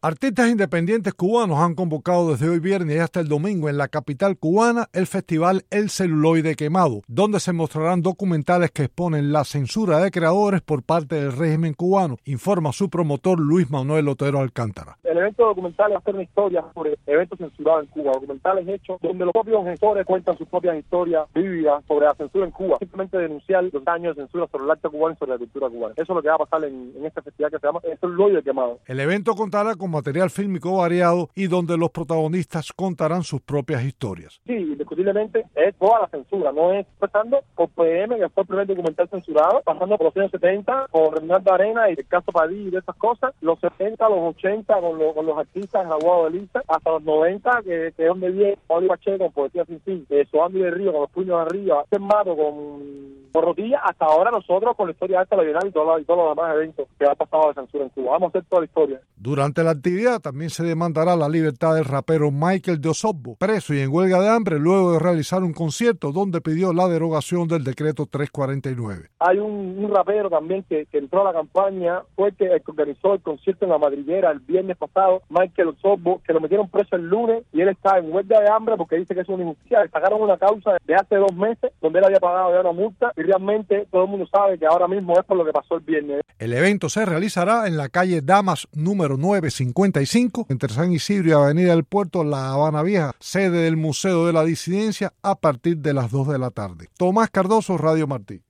Artistas independientes cubanos han convocado desde hoy viernes y hasta el domingo en la capital cubana el festival El Celuloide Quemado, donde se mostrarán documentales que exponen la censura de creadores por parte del régimen cubano, informa su promotor Luis Manuel Otero Alcántara. El evento documental va a ser una historia sobre eventos censurados en Cuba, documentales hechos donde los propios gestores cuentan sus propias historias vívidas sobre la censura en Cuba, simplemente denunciar los daños de censura sobre el arte cubano y sobre la cultura cubana. Eso es lo que va a pasar en este festival que se llama El Celuloide Quemado. El evento contará con material fílmico variado y donde los protagonistas contarán sus propias historias. Sí, indiscutiblemente es toda la censura, no es empezando por PM, que fue el primer documental censurado, pasando por los años 70 con Reinaldo Arena y el caso Padilla y de esas cosas, los 70, los 80 con los artistas Aguado de Lisa, hasta los 90 que es donde viene Oli Pacheco con Poesía Sin Fin, Soando y del Río con Los Puños Arriba, Mato con Rotilla, hasta ahora nosotros con la historia de esta Bienal y todos los demás eventos que ha pasado de censura en Cuba. Vamos a hacer toda la historia. Durante la actividad también se demandará la libertad del rapero Michael de Osorbo, preso y en huelga de hambre luego de realizar un concierto donde pidió la derogación del decreto 349. Hay un rapero también que entró a la campaña, fue el que organizó el concierto en La Madriguera el viernes pasado, Michael Osorbo, que lo metieron preso el lunes y él está en huelga de hambre porque dice que es una injusticia. Le sacaron una causa de hace 2 meses donde él había pagado ya una multa y realmente todo el mundo sabe que ahora mismo es por lo que pasó el viernes. El evento se realizará en la calle Damas número 955 entre San Isidro y Avenida del Puerto, La Habana Vieja, sede del Museo de la Disidencia, a partir de las 2 de la tarde. Tomás Cardoso, Radio Martí.